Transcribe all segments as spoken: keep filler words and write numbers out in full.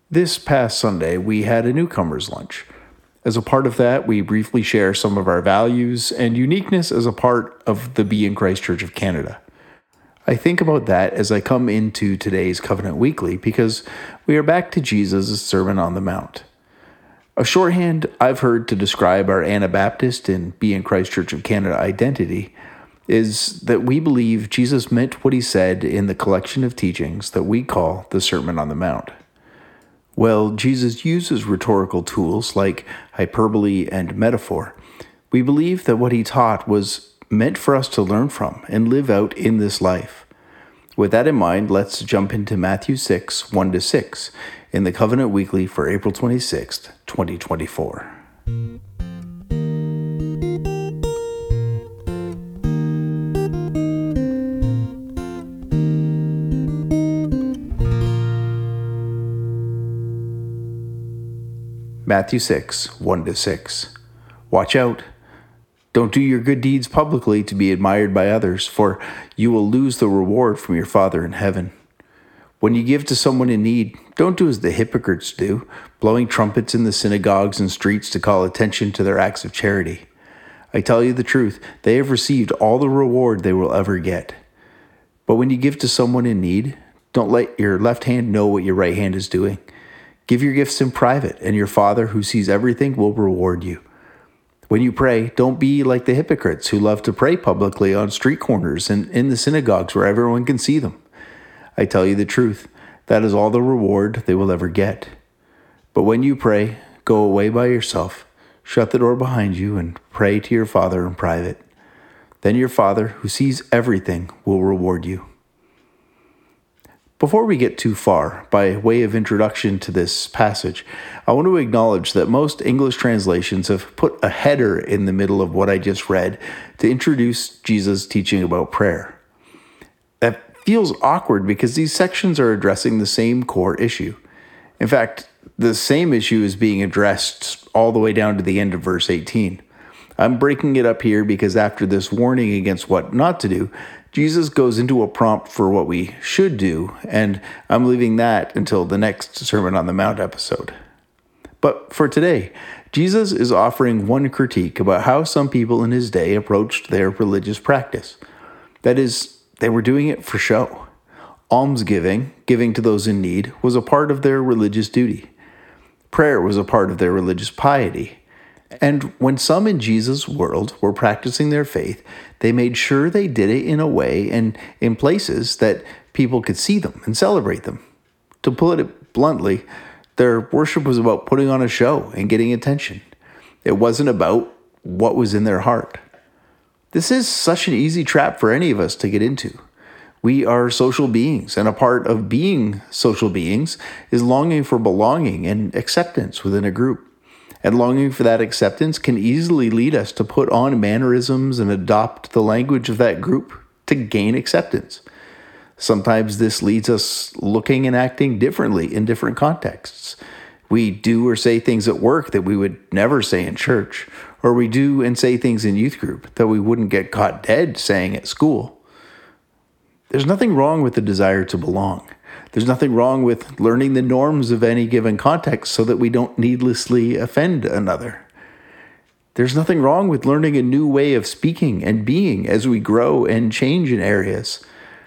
This past Sunday, we had a newcomer's lunch. As a part of that, we briefly share some of our values and uniqueness as a part of the Be in Christ Church of Canada. I think about that as I come into today's Covenant Weekly because we are back to Jesus' Sermon on the Mount. A shorthand I've heard to describe our Anabaptist and Be in Christ Church of Canada identity is that we believe Jesus meant what he said in the collection of teachings that we call the Sermon on the Mount. Well, Jesus uses rhetorical tools like hyperbole and metaphor. We believe that what he taught was meant for us to learn from and live out in this life. With that in mind, let's jump into Matthew six, one to six, in the Covenant Weekly for April twenty-sixth, twenty twenty-four. Matthew six, one to six. Watch out. Don't do your good deeds publicly to be admired by others, for you will lose the reward from your Father in heaven. When you give to someone in need, don't do as the hypocrites do, blowing trumpets in the synagogues and streets to call attention to their acts of charity. I tell you the truth, they have received all the reward they will ever get. But when you give to someone in need, don't let your left hand know what your right hand is doing. Give your gifts in private, and your Father who sees everything will reward you. When you pray, don't be like the hypocrites who love to pray publicly on street corners and in the synagogues where everyone can see them. I tell you the truth, that is all the reward they will ever get. But when you pray, go away by yourself, shut the door behind you, and pray to your Father in private. Then your Father, who sees everything, will reward you. Before we get too far, by way of introduction to this passage, I want to acknowledge that most English translations have put a header in the middle of what I just read to introduce Jesus' teaching about prayer. That feels awkward because these sections are addressing the same core issue. In fact, the same issue is being addressed all the way down to the end of verse eighteen. I'm breaking it up here because after this warning against what not to do, Jesus goes into a prompt for what we should do, and I'm leaving that until the next Sermon on the Mount episode. But for today, Jesus is offering one critique about how some people in his day approached their religious practice. That is, they were doing it for show. Almsgiving, giving to those in need, was a part of their religious duty. Prayer was a part of their religious piety. And when some in Jesus' world were practicing their faith, they made sure they did it in a way and in places that people could see them and celebrate them. To put it bluntly, their worship was about putting on a show and getting attention. It wasn't about what was in their heart. This is such an easy trap for any of us to get into. We are social beings, and a part of being social beings is longing for belonging and acceptance within a group. And longing for that acceptance can easily lead us to put on mannerisms and adopt the language of that group to gain acceptance. Sometimes this leads us looking and acting differently in different contexts. We do or say things at work that we would never say in church, or we do and say things in youth group that we wouldn't get caught dead saying at school. There's nothing wrong with the desire to belong. There's nothing wrong with learning the norms of any given context so that we don't needlessly offend another. There's nothing wrong with learning a new way of speaking and being as we grow and change in areas.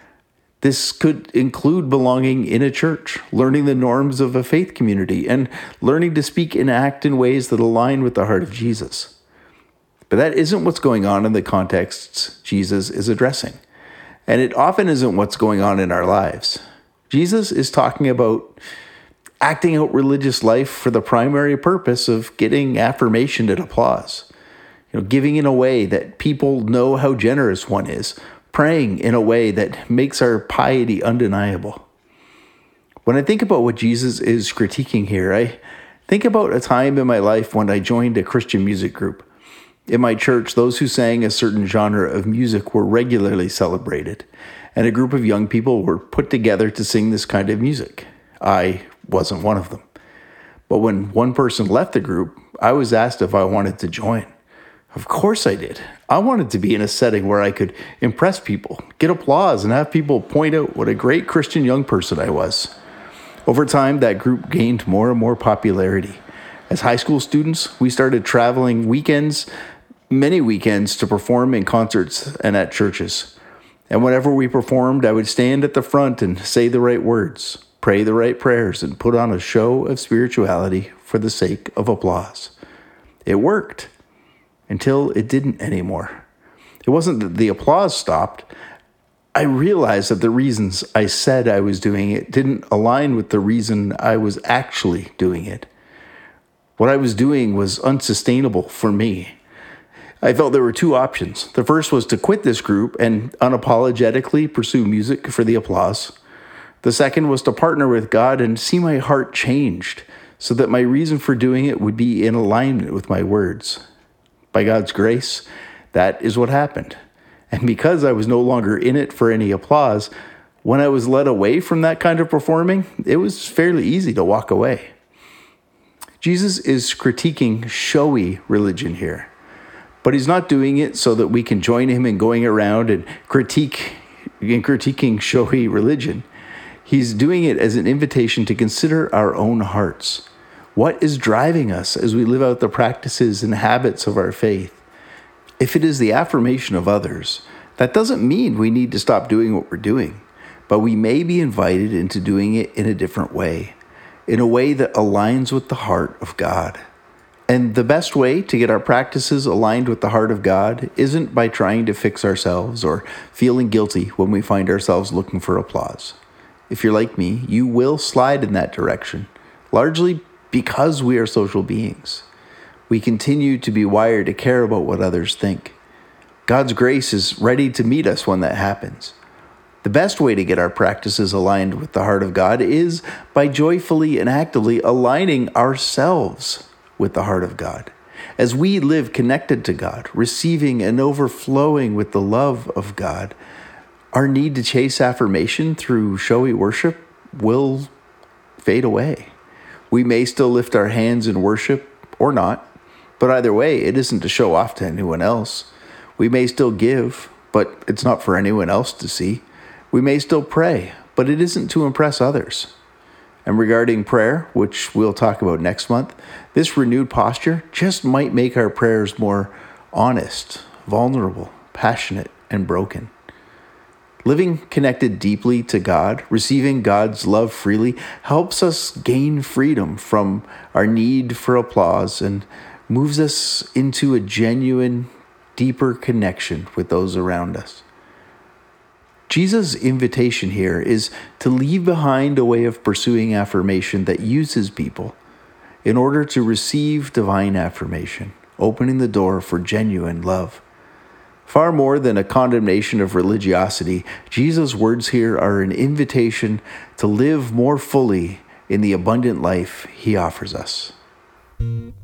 This could include belonging in a church, learning the norms of a faith community, and learning to speak and act in ways that align with the heart of Jesus. But that isn't what's going on in the contexts Jesus is addressing. And it often isn't what's going on in our lives. Jesus is talking about acting out religious life for the primary purpose of getting affirmation and applause. You know, giving in a way that people know how generous one is, praying in a way that makes our piety undeniable. When I think about what Jesus is critiquing here, I think about a time in my life when I joined a Christian music group. In my church, those who sang a certain genre of music were regularly celebrated, and a group of young people were put together to sing this kind of music. I wasn't one of them. But when one person left the group, I was asked if I wanted to join. Of course I did. I wanted to be in a setting where I could impress people, get applause, and have people point out what a great Christian young person I was. Over time, that group gained more and more popularity. As high school students, we started traveling weekends, many weekends, to perform in concerts and at churches. And whenever we performed, I would stand at the front and say the right words, pray the right prayers, and put on a show of spirituality for the sake of applause. It worked until it didn't anymore. It wasn't that the applause stopped. I realized that the reasons I said I was doing it didn't align with the reason I was actually doing it. What I was doing was unsustainable for me. I felt there were two options. The first was to quit this group and unapologetically pursue music for the applause. The second was to partner with God and see my heart changed so that my reason for doing it would be in alignment with my words. By God's grace, that is what happened. And because I was no longer in it for any applause, when I was led away from that kind of performing, it was fairly easy to walk away. Jesus is critiquing showy religion here, but he's not doing it so that we can join him in going around and critique in critiquing showy religion. He's doing it as an invitation to consider our own hearts. What is driving us as we live out the practices and habits of our faith? If it is the affirmation of others, that doesn't mean we need to stop doing what we're doing, but we may be invited into doing it in a different way, in a way that aligns with the heart of God. And the best way to get our practices aligned with the heart of God isn't by trying to fix ourselves or feeling guilty when we find ourselves looking for applause. If you're like me, you will slide in that direction, largely because we are social beings. We continue to be wired to care about what others think. God's grace is ready to meet us when that happens. The best way to get our practices aligned with the heart of God is by joyfully and actively aligning ourselves with the heart of God. As we live connected to God, receiving and overflowing with the love of God, our need to chase affirmation through showy worship will fade away. We may still lift our hands in worship or not, but either way, it isn't to show off to anyone else. We may still give, but it's not for anyone else to see. We may still pray, but it isn't to impress others. And regarding prayer, which we'll talk about next month, this renewed posture just might make our prayers more honest, vulnerable, passionate, and broken. Living connected deeply to God, receiving God's love freely, helps us gain freedom from our need for applause and moves us into a genuine, deeper connection with those around us. Jesus' invitation here is to leave behind a way of pursuing affirmation that uses people in order to receive divine affirmation, opening the door for genuine love. Far more than a condemnation of religiosity, Jesus' words here are an invitation to live more fully in the abundant life he offers us.